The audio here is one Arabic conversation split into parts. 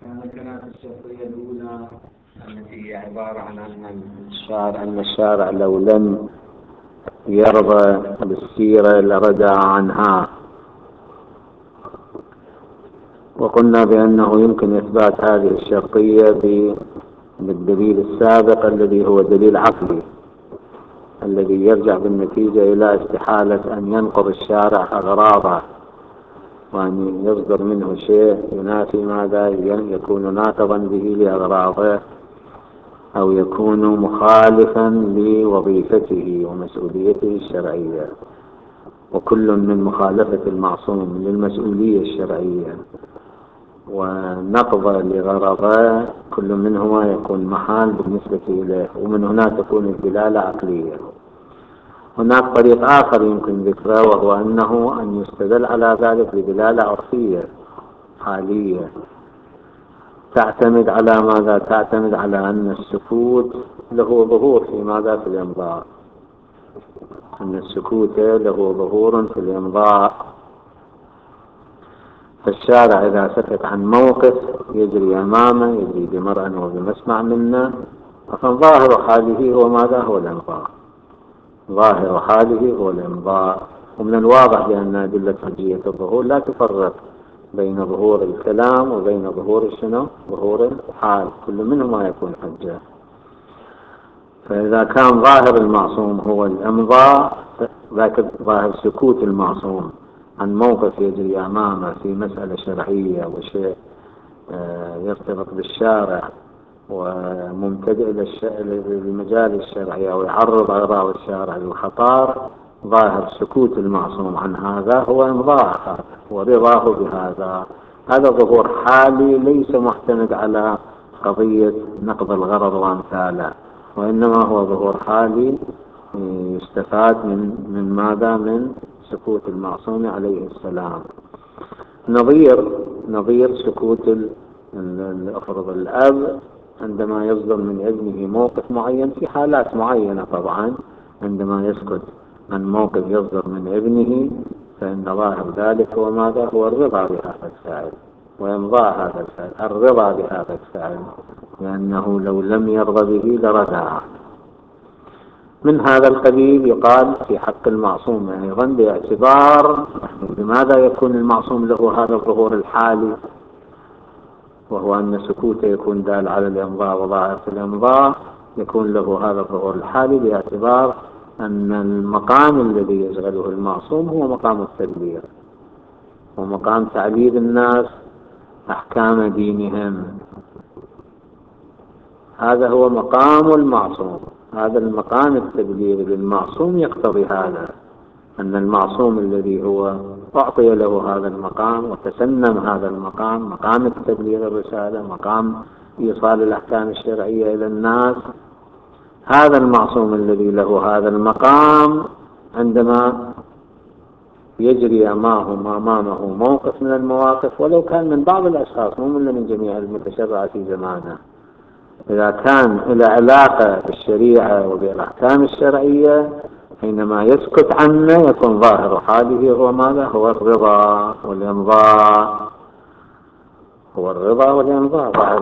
كانت الشرطية الأولى التي هي عبارة عن أن الشارع لو لم يرضى بالسيرة لرجع عنها، وقلنا بأنه يمكن إثبات هذه الشرطية بالدليل السابق الذي هو دليل عقلي، الذي يرجع بالنتيجة إلى استحالة أن ينقض الشارع أغراضه وأن يصدر منه شيء ينافي ماذا يكون ناقضا به لأغراضه أو يكون مخالفا لوظيفته ومسؤوليته الشرعية. وكل من مخالفة المعصوم للمسؤولية الشرعية ونقض لغرضه كل منهما يكون محال بالنسبة إليه، ومن هنا تكون الدلالة عقلية. هناك طريق آخر يمكن ذكره، وهو أن يستدل على ذلك بدلالة عرفية حالية تعتمد على ماذا؟ تعتمد على أن السكوت له ظهور في ماذا؟ في الإمضاء. أن السكوت له ظهور في الإمضاء. فالشارع إذا سكت عن موقف يجري أمامه، يجري بمرأ وبمسمع منا، فظاهر حاله هو ماذا؟ هو الإمضاء. ظاهر حاله هو الإمضاء. ومن الواضح بأن أدلة حجية الظهور لا تفرق بين ظهور الكلام وبين ظهور ظهور الحال، كل منهما يكون حجة. فإذا كان ظاهر المعصوم هو الإمضاء، ذاك ظاهر سكوت المعصوم عن موقف يجري أمامه في مسألة شرعية وشيء يرتبط بالشارع وممتدئ للمجال الشرعي أو يعرض أغراض الشارع للخطر، ظاهر سكوت المعصوم عن هذا هو إمضاء ورضاه بهذا. هذا ظهور حالي ليس معتمد على قضية نقض الغرض وأمثاله، وإنما هو ظهور حالي يستفاد من ماذا؟ من سكوت المعصوم عليه السلام. نظير سكوت أفرض الأب عندما يصدر من ابنه موقف معين في حالات معينة. طبعا عندما يسكت عن موقف يصدر من ابنه فإن ظاهر ذلك هو ماذا؟ هو الرضا بهذا الفعل وإمضاء هذا الفعل، الرضا بهذا الفعل، لأنه لو لم يرضى به لردع. من هذا القبيل يقال في حق المعصوم أيضا باعتبار لماذا يكون المعصوم له هذا الظهور الحالي، وهو أن سكوته يكون دال على الإمضاء وظاهر في الإمضاء، يكون له هذا الظهور الحالي باعتبار أن المقام الذي يشغله المعصوم هو مقام التبليغ ومقام تعليم الناس أحكام دينهم. هذا هو مقام المعصوم. هذا المقام التبليغ للمعصوم يقتضي هذا، أن المعصوم الذي هو أعطي له هذا المقام وتسنم هذا المقام، مقام التبليغ الرسالة، مقام إيصال الأحكام الشرعية إلى الناس، هذا المعصوم الذي له هذا المقام عندما يجري أمامه موقف من المواقف ولو كان من بعض الأشخاص مو من جميع المتشرعة في زمانه، إذا كان إلى علاقة بالشريعة وبالأحكام الشرعية، حينما يسكت عنه يكون ظاهر حاله هو ماذا؟ هو الرضا والإمضاء. هو الرضا والإمضاء ظاهر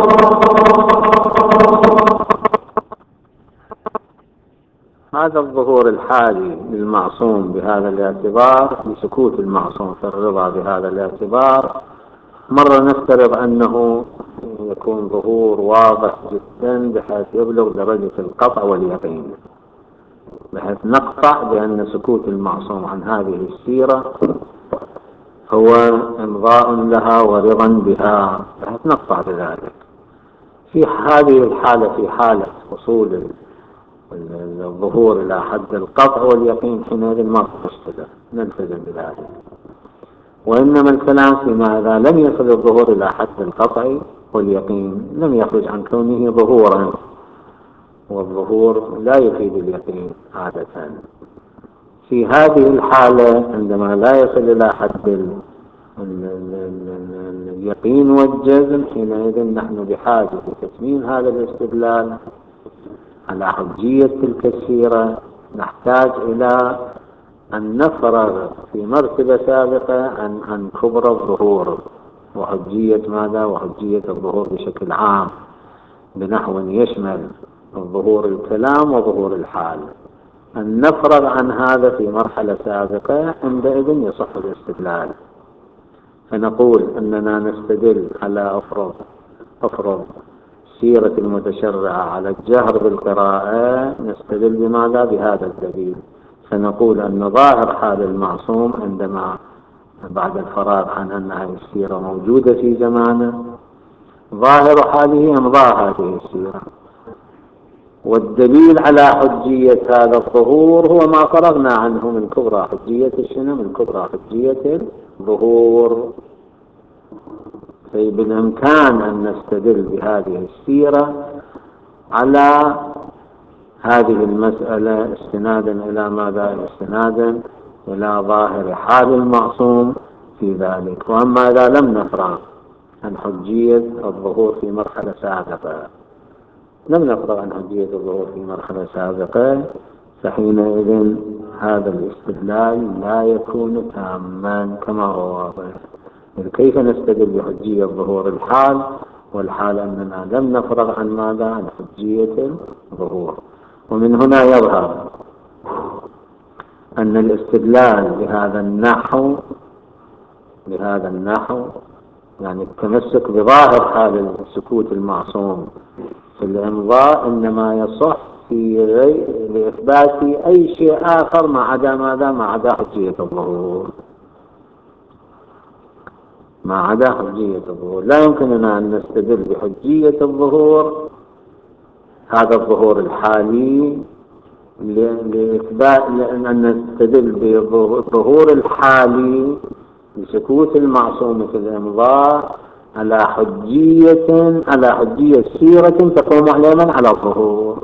هذا الظهور الحالي للمعصوم بهذا الاعتبار، بسكوت المعصوم في الرضا بهذا الاعتبار. مرة نفترض أنه يكون ظهور واضح جدا بحيث يبلغ درجة القطع واليقين، بحيث نقطع بأن سكوت المعصوم عن هذه السيرة هو إمضاء لها ورضا بها، بحيث نقطع بذلك. في هذه الحالة، في حالة وصول الظهور إلى حد القطع واليقين، حينئذ ما نلتزم بذلك. وإنما الكلام فيما إذا لم يصل الظهور إلى حد القطع واليقين لم يخرج عن كونه ظهورا، والظهور لا يفيد اليقين عادة. في هذه الحالة عندما لا يصل إلى حد اليقين والجزم، حينئذ نحن بحاجة لتتميم هذا الاستدلال على حجية تلك السيرة. نحتاج إلى أن نفرغ في مرتبة سابقة عن كبر الظهور، وحجية ماذا؟ وحجية الظهور بشكل عام بنحو يشمل ظهور الكلام وظهور الحال. أن نفرغ عن هذا في مرحلة سابقة عندئذ يصح الاستدلال، فنقول أننا نستدل على أفرض سيرة المتشرعة على الجهر بالقراءة، نستدل بماذا؟ بهذا الدليل، فنقول أن ظاهر حال المعصوم عندما بعد الفراغ عن أن هذه السيرة موجودة في زمانه، ظاهر حاله إمضاء هذه السيرة، والدليل على حجية هذا الظهور هو ما فرغنا عنه من كبرى حجية الشنو؟ من كبرى حجية الظهور. بالإمكان أن نستدل بهذه السيرة على هذه المسألة استنادا إلى ماذا؟ استنادا إلى ظاهر حال المعصوم في ذلك. وأما إذا لم نفرغ عن حجية الظهور في مرحلة سابقة، فحينئذ هذا الاستدلال لا يكون تاما كما هو واضح. كيف نستدل بحجية ظهور الحال والحال أننا لم نفرغ عن ماذا؟ عن حجية الظهور. ومن هنا يظهر أن الاستدلال بهذا النحو يعني التمسك بظاهر حال السكوت المعصوم في الإمضاء إنما يصح في لإثبات أي شيء آخر ما عدا ماذا؟ ما عدا حجية الظهور، لا يمكننا أن نستدل بحجية الظهور هذا الظهور الحالي لإثبات، لأن نستدل بالظهور الحالي بسكوت المعصوم في الإمضاء على حجية سيرة تقوم على على الظهور،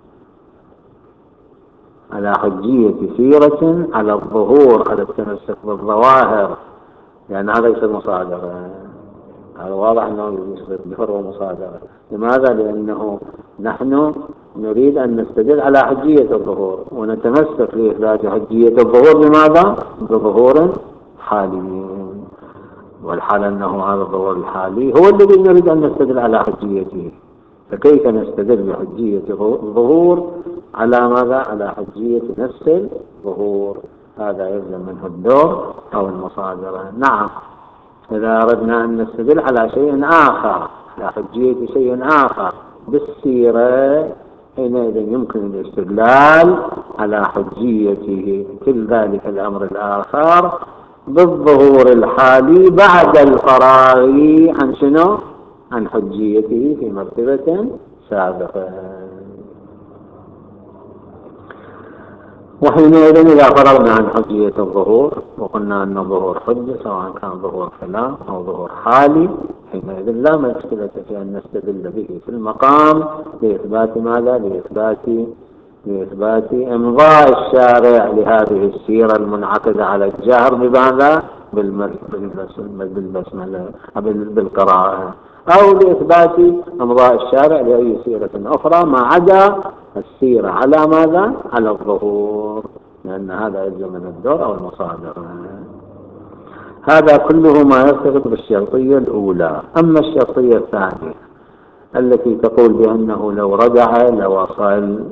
على حجية سيرة على الظهور، على التمسك بالظواهر، يعني هذا ليس مصادرة. هذا واضح أنه بفرق مصادرة. لماذا؟ لأنه نحن نريد أن نستدل على حجية الظهور ونتمسك لإثبات حجية الظهور بماذا؟ بظهور حالي، والحال أنه هذا الظهور الحالي هو الذي نريد أن نستدل على حجيته. فكيف نستدل بحجية الظهور على ماذا؟ على حجية نفس الظهور؟ هذا يلزم منه الدور أو المصادرة. نعم، إذا أردنا أن نستدل على شيء آخر، على حجية شيء آخر بالسيرة، حينئذ يمكن الاستدلال على حجيته في ذلك الأمر الآخر بالظهور الحالي بعد الفراغ عن شنو؟ عن حجيته في مرتبة سابقة. وحينئذ إذا فرغنا عن حجية الظهور وقلنا أن الظهور حجة سواء كان ظهور كلام أو ظهور حالي، حينئذ لا مشكلة في أن نستدل به في المقام لإثبات ماذا؟ لإثبات إمضاء الشارع لهذه السيرة المنعقدة على الجهر بماذا؟ بالقراءة، أو لإثبات إمضاء الشارع لأي سيرة أخرى ما عدا السيرة على ماذا؟ على الظهور، لأن هذا يلزم من الدور أو المصادرة. هذا كله ما يرتبط بالشرطية الأولى. أما الشرطية الثانية التي تقول بأنه لو رجع لوصل،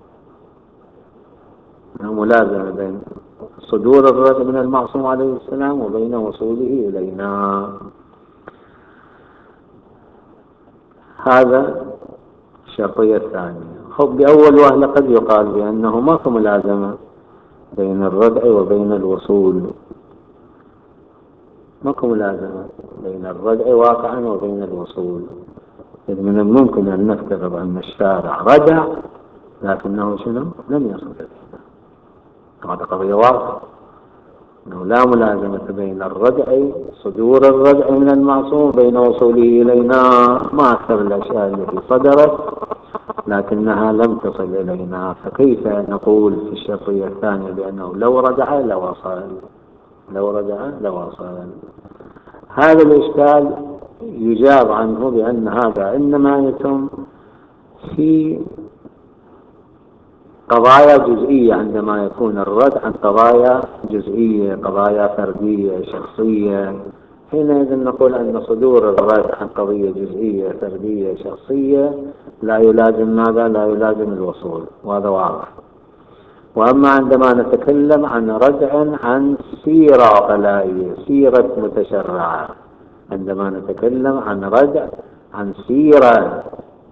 ملازمة بين صدور الرد من المعصوم عليه السلام وبين وصوله إلينا. هذا الشرطية الثانية. بأول وهلة قد يقال بأنه ماكو ملازمة بين الردع وبين الوصول، ماكو ملازمة بين الردع واقعا وبين الوصول. إذ من الممكن أن نفترض أن الشارع رجع لكنه شنو؟ لم يصل إلينا. هذا قضية واضحة أنه لا ملازمة بين الردع، صدور الردع من المعصوم، بين وصوله إلينا. ما أكثر الأشياء التي صدرت لكنها لم تصل إلينا، فكيف نقول في الشرطية الثانية بأنه لو رجع لوصل؟ هذا الإشكال يجاب عنه بأن هذا إنما يتم في قضايا جزئية، عندما يكون الرد عن قضايا جزئية، قضايا فردية شخصية، حينئذ نقول أن صدور الرد عن قضية جزئية فردية شخصية لا يلازم ماذا؟ لا يلازم الوصول، وهذا واضح. وأما عندما نتكلم عن ردع عن سيرة عقلائية، سيرة متشرعة، عندما نتكلم عن ردع عن سيرة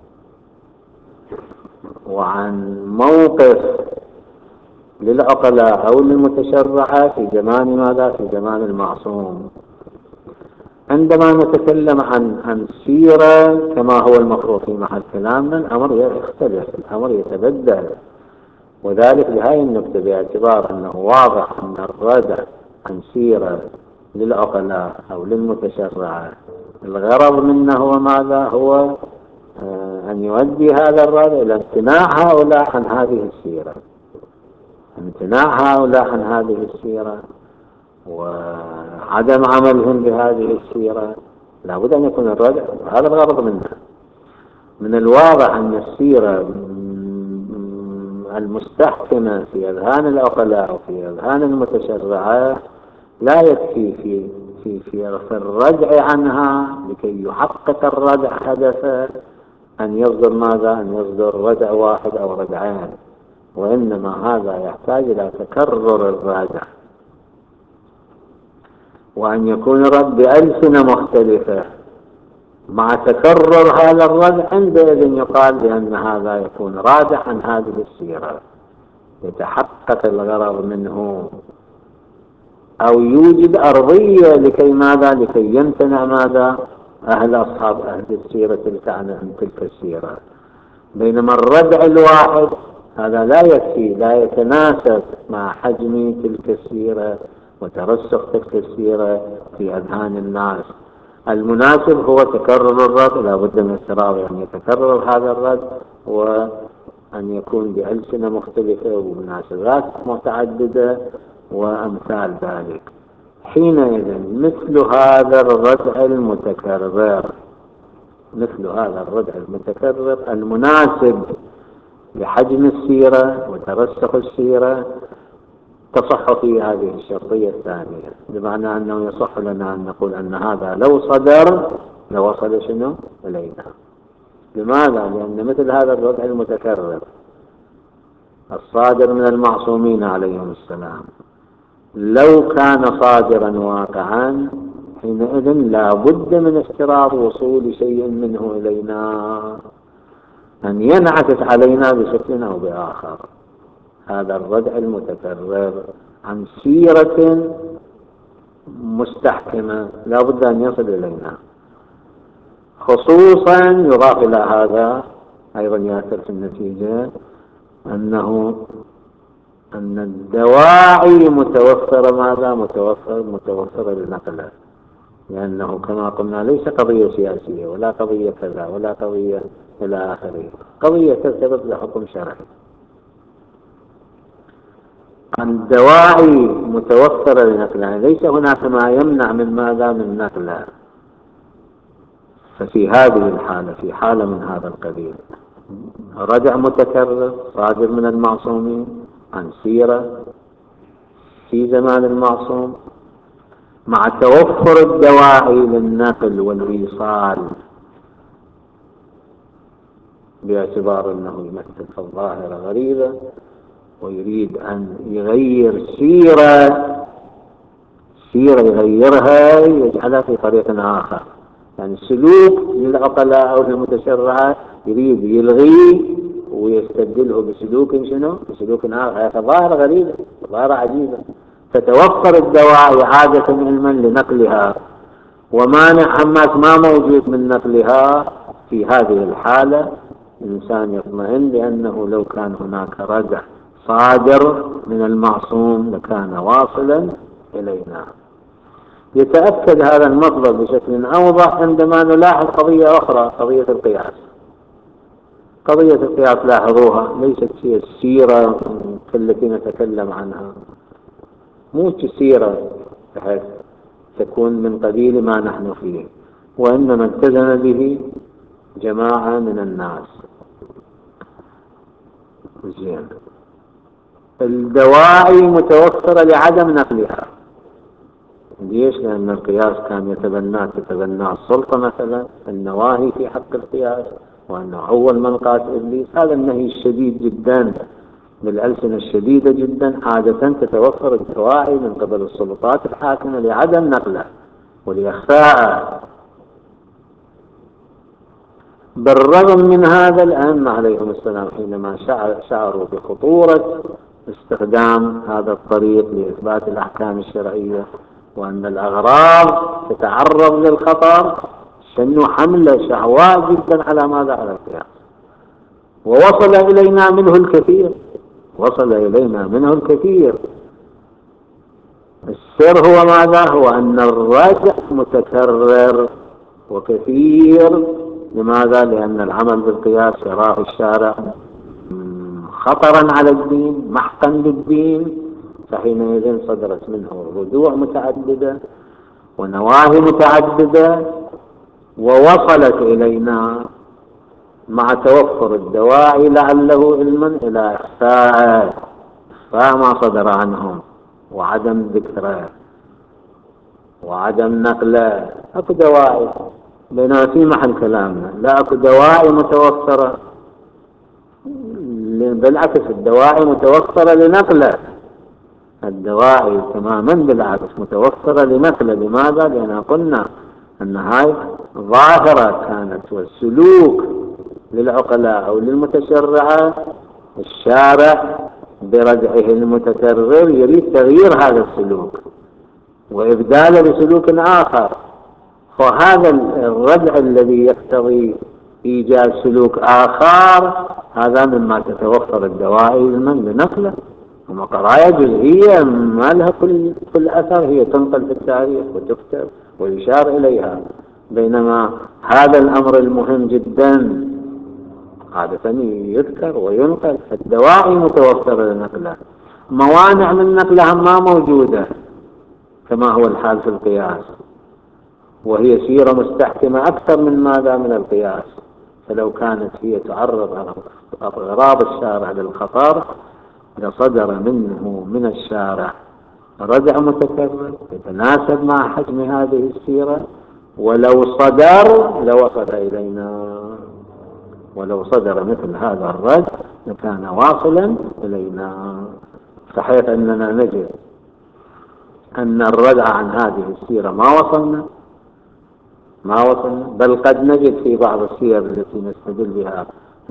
وعن موقف للعقلاء أو للمتشرعة في زمان ماذا؟ في زمان المعصوم. عندما نتكلم عن سيرة كما هو المفروض في محل كلامنا، الأمر يختلف، الأمر يتبدل، وذلك بهذه النقطة، باعتبار أنه واضح أن الردع عن سيرة للعقلاء أو للمتشرعة الغرض منه هو ماذا؟ هو أن يؤدي هذا الردع إلى امتناع هؤلاء عن هذه السيرة، امتناع هؤلاء عن هذه السيرة وعدم عملهم بهذه السيرة. لا بد أن يكون الردع، هذا الغرض منها. من الواضح أن السيرة المستحكمة في أذهان العقلاء وفي أذهان المتشرعة لا يكفي في الردع عنها لكي يحقق الردع هدفه أن يصدر ماذا؟ أن يصدر ردع واحد أو ردعين، وإنما هذا يحتاج إلى تكرر الردع، وأن يكون رد بألسنة مختلفة مع تكرر هذا الردع، عندئذ يقال بأن هذا يكون رادع عن هذه السيرة، يتحقق الغرض منه أو يوجد أرضية لكي ماذا؟ لكي يمتنع ماذا؟ أصحاب أهل السيرة عن تلك السيرة. بينما الردع الواحد هذا لا يكفي، لا يتناسب مع حجم تلك السيرة وترسخ تلك السيرة في أذهان الناس. المناسب هو تكرر الرد، لا بد من اضطراب أن يتكرر هذا الرد، وأن يكون بألسنة مختلفة ومناسبات متعددة وأمثال ذلك. حينئذ مثل هذا الردع المتكرر، مثل هذا الردع المتكرر المناسب لحجم السيرة وترسخ السيرة تصح فيه هذه الشرطية الثانية، بمعنى أنه يصح لنا أن نقول أن هذا لو صدر لوصل شنو؟ إلينا. لماذا؟ لأن مثل هذا الردع المتكرر الصادر من المعصومين عليهم السلام لو كان صادرا واقعا، حينئذ لا بد من افتراض وصول شيء منه إلينا، أن ينعكس علينا بشكل أو بآخر. هذا الردع المتكرر عن سيرة مستحكمة لا بد أن يصل إلينا. خصوصا يضاف إلى هذا أيضا يأثر في النتيجة أن الدواعي متوفرة ماذا؟ متوفرة لنقله، لأنه كما قلنا ليس قضية سياسية ولا قضية كذا ولا قضية إلى آخره، قضية ترتبط بحكم شرعي. الدواعي متوفرة لنقلها، ليس هناك ما يمنع من ماذا؟ من نقلها. ففي هذه الحالة، في حالة من هذا القبيل، رجع متكرر صادر من المعصومين عن سيرة في زمان المعصوم مع توفر الدواعي للنقل والإيصال، باعتبار أنه يمثل الظاهرة غريبة ويريد أن يغير سيرة يغيرها يجعلها في طريق آخر، يعني سلوك للعقلاء أو للمتشرعات يريد يلغيه ويستبدله بسلوك شنو؟ بسلوك آخر. هذه ظاهرة غريبة، ظاهرة عجيبة. تتوفر الدواعي عادة علما لنقلها، ومانع حماس ما موجود من نقلها. في هذه الحالة الإنسان يطمئن لأنه لو كان هناك ردع صادر من المعصوم لكان واصلا إلينا. يتأكد هذا المطلب بشكل أوضح عندما نلاحظ قضية أخرى، قضية القياس. قضية القياس لاحظوها ليست هي السيرة التي نتكلم عنها، مو سيرة بحيث تكون من قبيل ما نحن فيه، وإنما التزم به جماعة من الناس. زين، الدواعي متوفرة لعدم نقلها، ليش؟ لأن القياس كان تتبناه السلطة مثلا، النواهي في حق القياس، وأنه أول من قاس إبليس. هذا النهي الشديد جدا بالألسنة الشديدة جدا عادة تتوفر الدواعي من قبل السلطات الحاكمة لعدم نقله ولإخفاءه. بالرغم من هذا الأئمة عليهم السلام حينما شعروا بخطورة استخدام هذا الطريق لإثبات الأحكام الشرعية وأن الأغراض تتعرض للخطر، شنوا حملة شعواء جدا على ماذا؟ على القياس. ووصل إلينا منه الكثير. السر هو ماذا؟ هو أن الرجع متكرر وكثير. لماذا؟ لأن العمل بالقياس يراه الشارع خطرا على الدين، محقا للدين، فحينئذ صدرت منه ردوع متعددة ونواهي متعددة، ووصلت إلينا مع توفر الدواعي لعله علما إلى إخفاء ما صدر عنهم وعدم ذكره وعدم نقله. أكو دواعي، بينما في محل كلامنا لا أكو دواعي متوفرة، بالعكس الدواعي متوفرة لنقله، الدواعي تماما بالعكس متوفرة لنقله. لماذا؟ لأن قلنا أن هاي ظاهرة كانت، والسلوك للعقلاء أو للمتشرعة الشارع برجعه المتكرر يريد تغيير هذا السلوك وإبداله بسلوك آخر، فهذا الرجع الذي يقتضي إيجاد سلوك آخر هذا مما تتوفر الدواعي لنقله. وما قضايا جزئية ما لها كل أثر، هي تنقل في التاريخ وتكتب ويشار إليها، بينما هذا الأمر المهم جدا عادة يذكر وينقل. الدواعي متوفرة لنقله، موانع من نقلها ما موجودة كما هو الحال في القياس، وهي سيرة مستحكمة أكثر من ماذا؟ من القياس. فلو كانت هي تعرض على أغراض الشارع للخطر لصدر منه من الشارع رجع متكرر يتناسب مع حجم هذه السيرة، ولو صدر لوصل إلينا، ولو صدر مثل هذا الرجع لكان واصلا إلينا. صحيح أننا نجد أن الرجع عن هذه السيرة ما وصلنا، بل قد نجد في بعض السير التي نستدل بها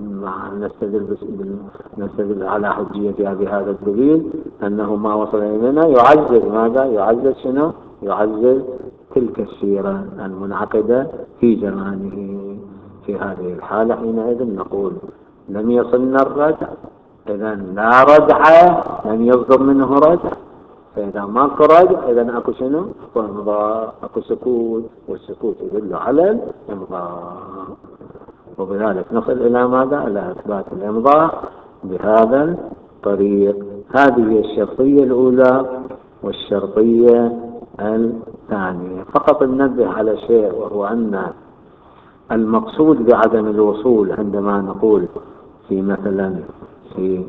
نستدل على حجيتها بهذا الدليل أنه ما وصل إلينا يعزز ماذا؟ يعزز شنو؟ يعزز تلك السيرة المنعقدة في زمانه. في هذه الحالة حينئذ نقول لم يصلنا الرجع، إذا لا رجع، لم يصدر منه رجع. فإذا ماكو رجع إذا أكو شنو؟ أكو إمضاء، أكو سكوت، والسكوت يدل على الإمضاء، وبذلك نصل إلى ماذا؟ إلى إثبات الإمضاء بهذا الطريق. هذه الشرطية الأولى. والشرطية الثانية فقط ننبه على شيء، وهو أن المقصود بعدم الوصول عندما نقول في مثلا في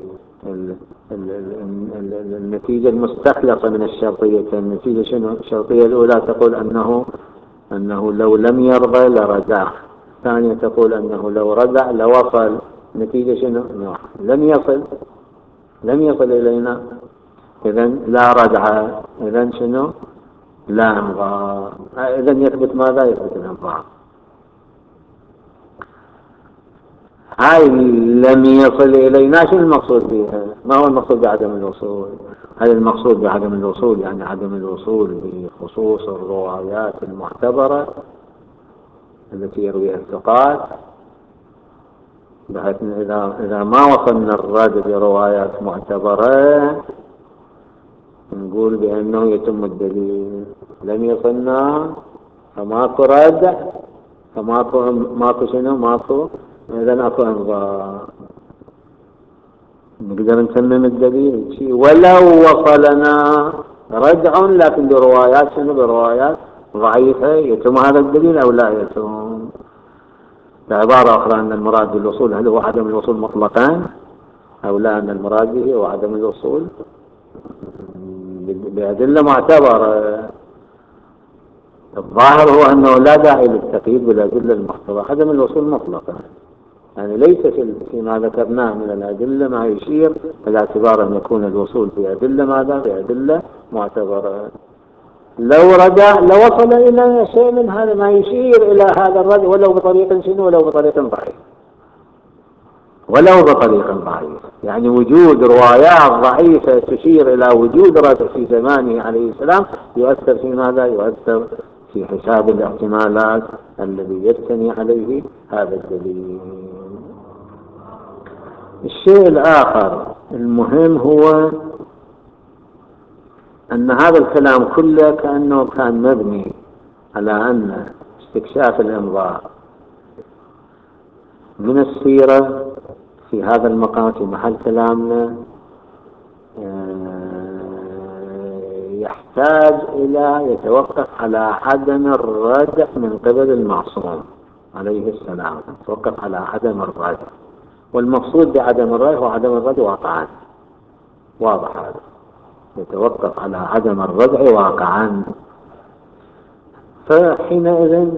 النتيجة المستخلصة من الشرطية، النتيجة شنو؟ الشرطية الأولى تقول أنه لو لم يرضى لرجع، الثانية تقول أنه لو رجع لوصل. نتيجة شنو؟ لم يصل إلينا، إذا لا رجع، إذا شنو؟ لا إمضاء، إذا يثبت ماذا؟ يثبت الإمضاء. هاي لم يصل إلينا شو المقصود بها؟ ما هو المقصود بعدم الوصول؟ هل المقصود بعدم الوصول يعني عدم الوصول بخصوص الروايات المعتبرة التي يرويها الثقات، بحيث إذا ما وصلنا الرد بروايات معتبرة نقول بأنه يتم الدليل. لم يصلنا فماكو رد، فماكو شنو؟ ماكو، إذا أكو إمضاء، نقدر نتمم الدليل. ولو وصلنا رجع لكن بروايات شنو؟ بروايات ضعيفة، يتم هذا الدليل أو لا يتم؟ بعبارة أخرى أن المراد بالوصول هل هو عدم الوصول مطلقا أو لا، أن المراد به هو عدم الوصول بأدلة معتبرة. الظاهر هو أنه لا داعي للتقييد بالأدلة المحتضرة، عدم الوصول مطلقا، يعني ليس فيما ذكرناه من الأدلة ما يشير إلى اعتبار أن يكون الوصول في أدلة ماذا؟ في أدلة معتبرة. لو رجع لوصل إلى شيء من هذا ما يشير إلى هذا الرجع، ولو بطريق شنو، ولو بطريق ضعيف، ولو بطريق ضعيف، يعني وجود روايات ضعيفة تشير إلى وجود رجع في زمانه عليه السلام يؤثر في ماذا؟ يؤثر في حساب الاحتمالات الذي يبتني عليه هذا الدليل. الشيء الآخر المهم هو أن هذا الكلام كله كأنه كان مبني على أن استكشاف الإنظار من السيرة في هذا المقام في محل كلامنا يحتاج إلى يتوقف على عدم الردع من قبل المعصوم عليه السلام، يتوقف على عدم الردع، والمقصود بعدم الردع هو عدم الردع واقعا، واضح هذا، يتوقف على عدم الردع واقعا. فحينئذ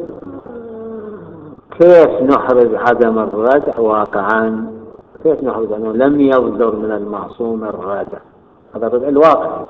كيف نحرز عدم الردع واقعا؟ كيف نحرز أنه لم يصدر من المعصوم الردع؟ هذا الردع الواقعي.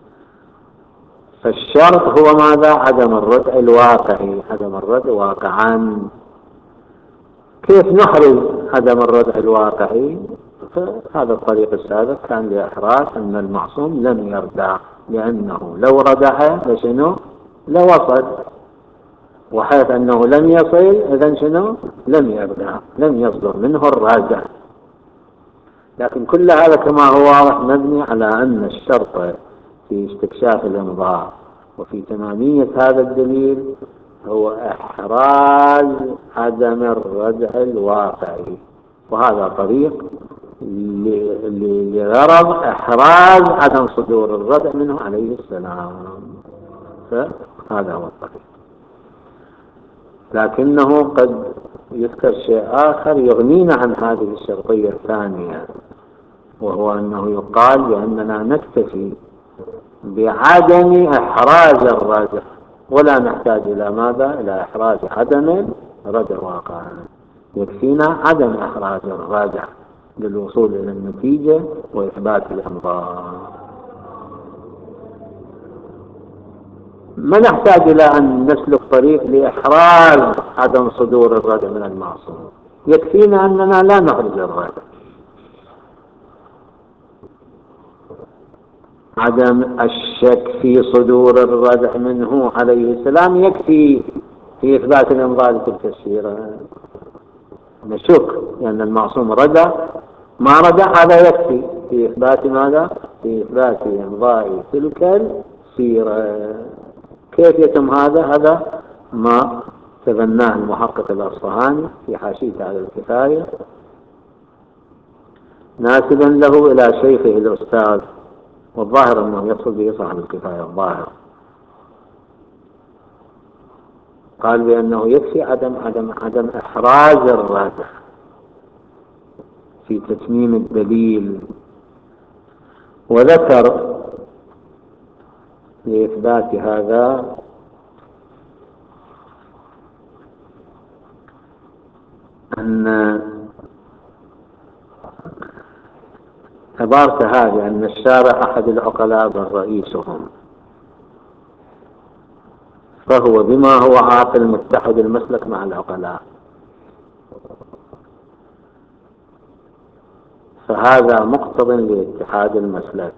فالشرط هو ماذا؟ عدم الردع الواقعي، عدم الردع واقعا. كيف نحرز عدم الردع الواقعي؟ فهذا الطريق السابق كان لإحراز أن المعصوم لم يردع، لأنه لو ردع لشنو؟ لوصل، وحيث أنه لم يصل إذن شنو؟ لم يردع، لم يصدر منه الردع. لكن كل هذا كما هو واضح مبني على أن الشرط في استكشاف الإنظار وفي تمامية هذا الدليل هو إحراز عدم الردع الواقعي، وهذا طريق لغرض إحراز عدم صدور الردع منه عليه السلام، فهذا هو الطريق. لكنه قد يذكر شيء آخر يغنينا عن هذه الشرطية الثانية، وهو أنه يقال بأننا نكتفي بعدم إحراز الردع ولا نحتاج إلى ماذا؟ إلى إحراز عدم الردع واقعا، يكفينا عدم إحراز الردع للوصول إلى النتيجة وإثبات الإنظار. ما نحتاج إلى أن نسلك طريق لإحراز عدم صدور الردع من المعصوم، يكفينا أننا لا نحرز الردع. عدم الشك في صدور الردع منه عليه السلام يكفي في إثبات الإنظار تلك السيرة. نشك لأن المعصوم ردع ما ردع، هذا يكفي في إثبات ماذا؟ في إثبات إنظار تلك السيرة. كيف يتم هذا؟ هذا ما تبناه المحقق الأصفهاني في حاشيته على الكفاية ناسبا له إلى شيخه الأستاذ، والظاهر أنه يقصد به صاحب الكفاية الظاهر. قال بأنه يكفي عدم إحراز الردع في تتميم الدليل، وذكر لإثبات هذا أن عبارة هذه أن الشارع أحد العقلاء بل رئيسهم، فهو بما هو عاقل متحد المسلك مع العقلاء، فهذا مقتض لاتحاد المسلك.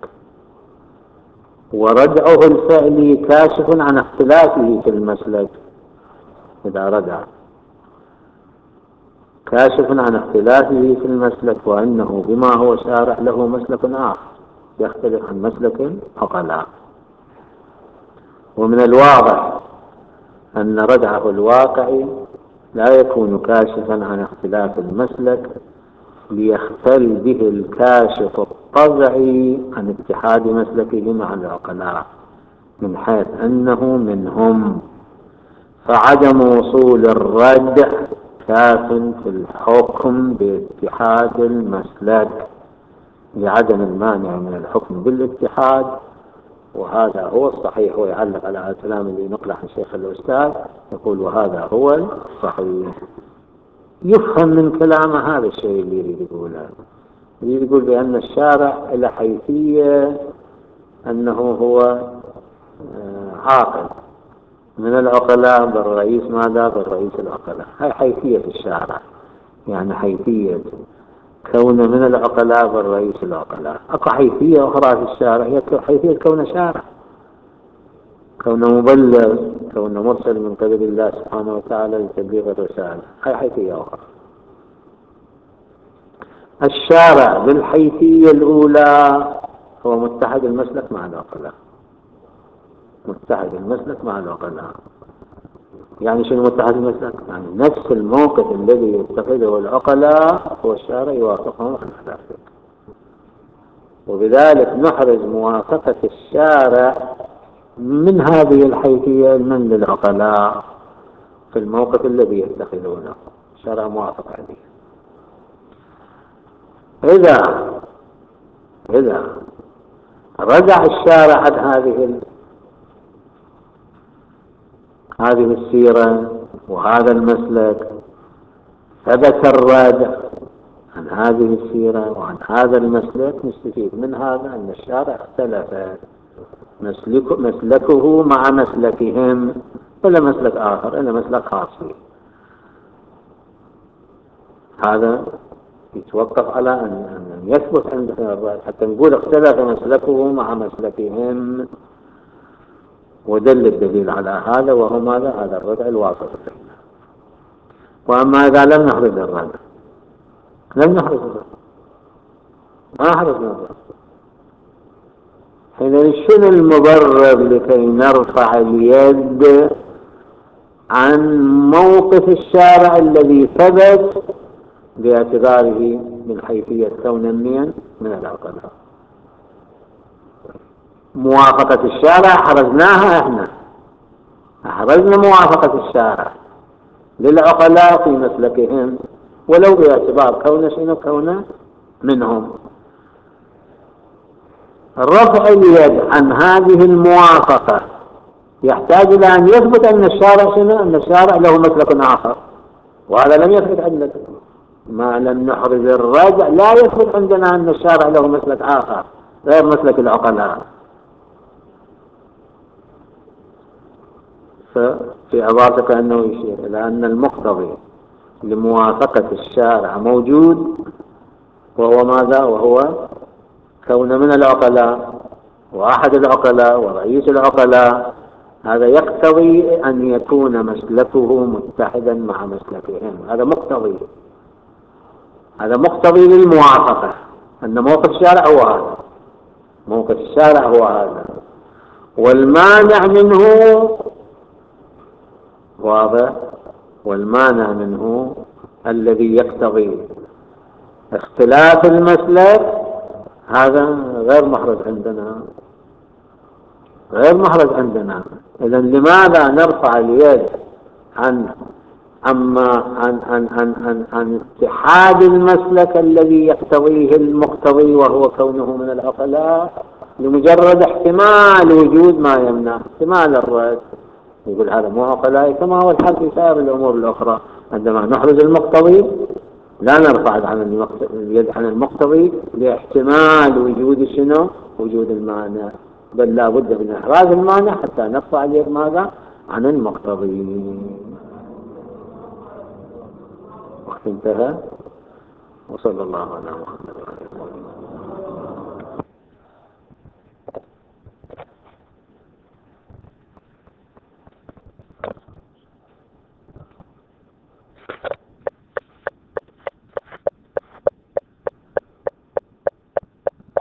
ورجعه الفعلي كاشف عن اختلافه في المسلك، إذا رجع كاشف عن اختلافه في المسلك، وأنه بما هو شارع له مسلك آخر يختلف عن مسلك عقلاء. ومن الواضح أن رجعه الواقعي لا يكون كاشفا عن اختلاف المسلك ليختل به الكاشف الطبعي عن اتحاد مسلكه مع العقلاء، من حيث أنه منهم، فعدم وصول الردع كاف في الحكم باتحاد المسلك لعدم المانع من الحكم بالاتحاد وهذا هو الصحيح. ويعلق على الكلام اللي نقله عن الشيخ الأستاذ يقول وهذا هو الصحيح. يفهم من كلامه هذا الشيء اللي يريد يقوله. يريد يقول بأن الشارع له حيثية أنه هو عاقل من العقلاء، بالرئيس ماذا؟ بالرئيس العقلاء. هاي حيثية الشارع، يعني حيثية كونه من العقلاء بالرئيس العقلاء. أكو حيثية أخرى في الشارع هي حيثية كونه شارع، كونه مبلغ، كونه مرسل من قبل الله سبحانه وتعالى لتبليغ الرسالة. هاي حيثية أخرى. الشارع بالحيثية الأولى هو متحد المسلك مع العقلاء، متحد المسلك مع العقلاء. يعني شنو متحد المسلك؟ يعني نفس الموقف الذي يتخذه العقلاء هو الشارع يوافقهم على ذلك، وبذلك نحرز موافقة الشارع من هذه الحيثية من للعقلاء في الموقف الذي يتخذونه. الشارع موافق عليه. إذا رجع الشارع عن هذه السيرة وهذا المسلك، ثبت الرجع عن هذه السيرة وعن هذا المسلك، نستفيد من هذا أن الشارع اختلف مسلكه مع مسلكهم إلى مسلك آخر، إلى مسلك خاص فيه. هذا يتوقف على أن يثبت عندنا الرأي حتى نقول اختلف مسلكه مع مسلكهم، ودل الدليل على هذا وهو ماذا؟ هذا الرجع الواصل فينا. وأما إذا لم نحرز الرجع، ما حرزنا الرجع، حين شنو المبرر لكي نرفع اليد عن موقف الشارع الذي ثبت باعتباره من حيثية كون من العقلاء؟ موافقة الشارع حرزناها احنا، حرزنا موافقة الشارع للعقلاء في مسلكهم ولو باعتبار كون منهم. رفع اليد عن هذه الموافقة يحتاج إلى أن يثبت أن الشارع له مسلك آخر، وهذا لم يثبت عندنا. ما لم نحرز الرجع لا يثبت عندنا أن الشارع له مسلك آخر غير مسلك العقلاء. ففي عبارتك أنه يشير إلى أن المقتضي لموافقة الشارع موجود، وهو ماذا؟ وهو كون من العقلاء وأحد العقلاء ورئيس العقلاء. هذا يقتضي أن يكون مسلكه متحدا مع مسلكهم. هذا مقتضي للموافقة، أن موقف الشارع هو هذا. والمانع منه واضح، والمانع منه الذي يقتضي اختلاف المسلك هذا غير محرز عندنا. إذن لماذا نرفع اليد عن اتحاد المسلك الذي يقتضيه المقتضي وهو كونه من العقلاء لمجرد احتمال وجود ما يمنع، احتمال الرد؟ يقول هذا مو عقلائي، كما هو الحال في سائر الأمور الأخرى. عندما نحرز المقتضي لا نرفع اليد عن المقتضي لاحتمال وجود المانع، بل لا بد من إحراز المانع حتى نرفع اليد ماذا؟ عن المقتضي. وقت انتهى. وصلى الله على محمد وعلى آله وصحبه.